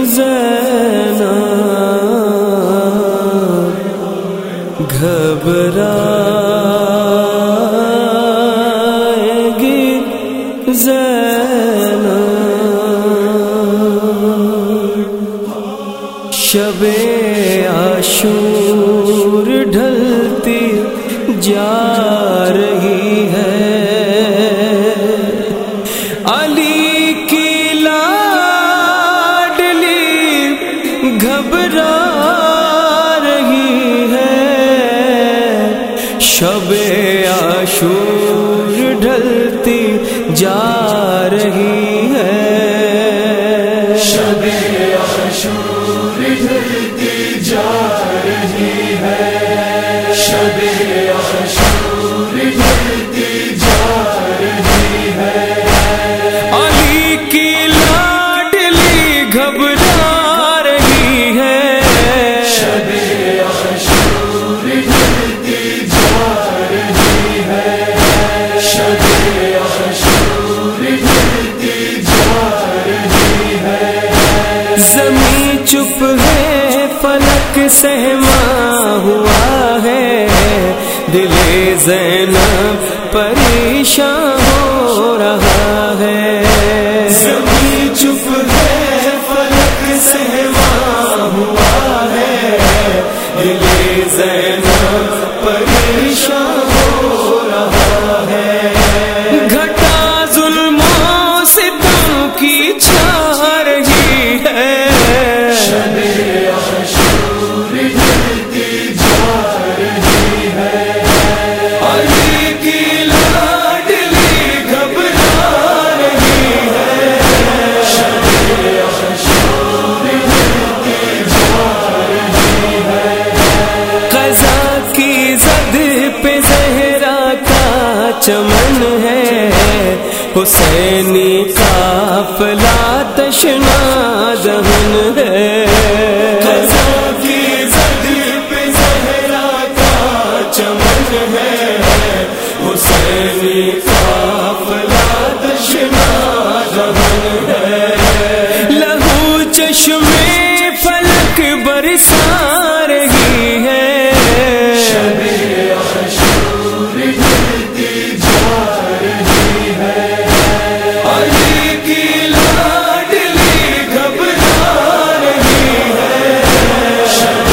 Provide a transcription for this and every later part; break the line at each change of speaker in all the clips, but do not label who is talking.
زینب گھبرائے گی زینب شب عاشور ڈھلتی جا رہی ہے علی کی لاڈلی گھبرا رہی ہے شب عاشور ڈھلتی جا رہی ہے
شب عاشور ڈھلتی جا رہی ہے شب عاشور ڈھلتی جا رہی ہے
علی کی لاڈلی گھبرا رہی ہے
شب عاشور ڈھلتی جا رہی ہے شب عاشور ڈھلتی جا رہی ہے
زمین چپ ہے فلک سہما ہوا ہے دل زینب پریشان ہو رہا ہے
زمین چپ ہے فلک سہما ہوا ہے
دل زینب پریشان ہو رہا ہے گھٹا ظلم و ستم کی چھا رہی ہے
شب عاشور ڈھلتی جا رہی ہے
علی کی لاڈلی گھبرا رہی ہے
شب عاشور ڈھلتی جا رہی ہے
قضا کی زد پہ زہرا کا چمن ہے حسینی قافلہ تشنا دہن ہے
قضا کی زد پہ زہرا کا چمن ہے
حسینی قافلہ تشنا دہن ہے لہو چشمے فلک برسا رہی ہے
شب عاشور ڈھلتی جا رہی ہے
علی کی لاڈلی گھبرا رہی ہے
شب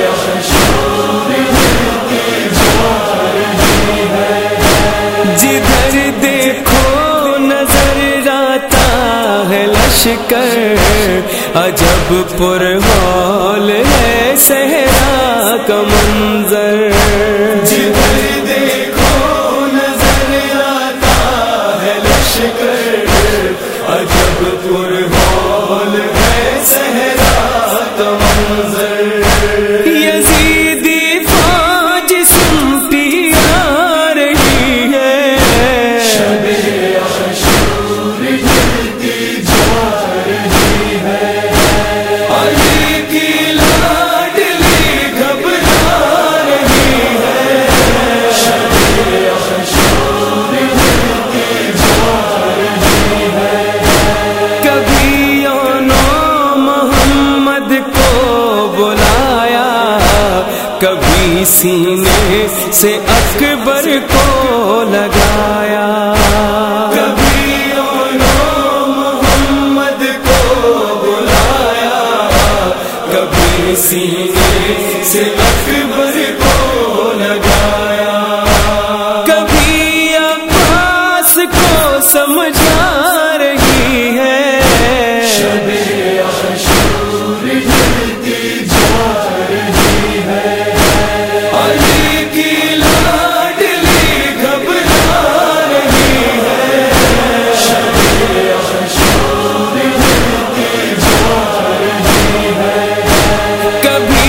عاشور ڈھلتی جا رہی ہے
جدھر دیکھو نظر آتا ہے لشکر عجب پر ہال ہے صحرا کا منظر
جدھر دیکھو نظر آتا ہے لشکر عجب پرہال ہے صحرا کا منظر
یزیدی فوج سمٹی آ رہی ہے
شب عاشور ڈھلتی جا رہی ہے
علی کی لاڈلی گھبرا رہی ہے
شب عاشور ڈھلتی جا رہی ہے
کبھی یونو محمد کو بلایا کبھی سینے سے اکبر کو لگایا
کبھی محمد کو بلایا
کبھی سینے سے اکبر کو لگایا کبھی عباس کو سمجھا رہی ہے
شب عاشور ڈھلتی جا رہی ہے
علی کی لاڈلی گھبرا رہی ہے
شب عاشور ڈھلتی جا رہی ہے
کبھی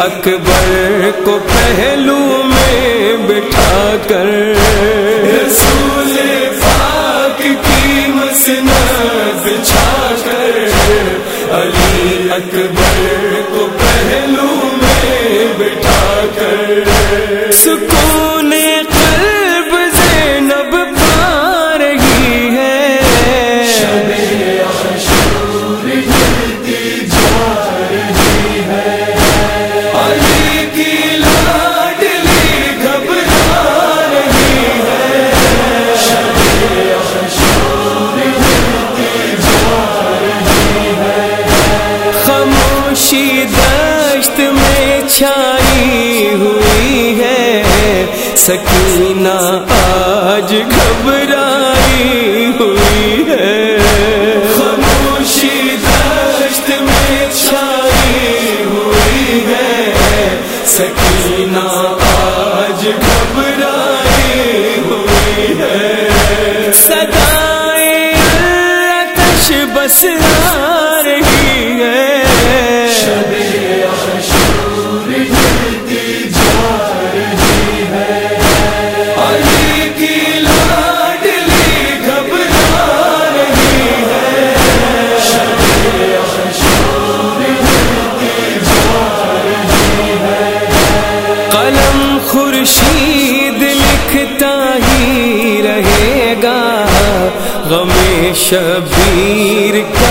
اکبر کو پہلو میں بٹھا کر رسول پاک کی مسند بچھا کر علی اکبر کو پہلو میں بٹھا کر سکون قلب زینب پا رہی ہے
شب عاشور ڈھلتی جا رہی ہے
علی کی لاڈلی گھبرا رہی ہے
شب عاشور ڈھلتی جا رہی ہے
خاموشی دشت میں چھائی ہوئی ہے سکینہ آج گھبرائی ہوئی ہے خاموشی دشت میں چھائی ہوئی ہے سکینہ آج گھبرائی ہوئی ہے صدائے آتش بس آ رہی ہے
شب عاشور ڈھلتی جا رہی ہے
علی کی لاڈلی گھبرا رہی ہے
شب عاشور ڈھلتی جا رہی ہے
قلم خورشید لکھتا ہی رہے گا غم شبیر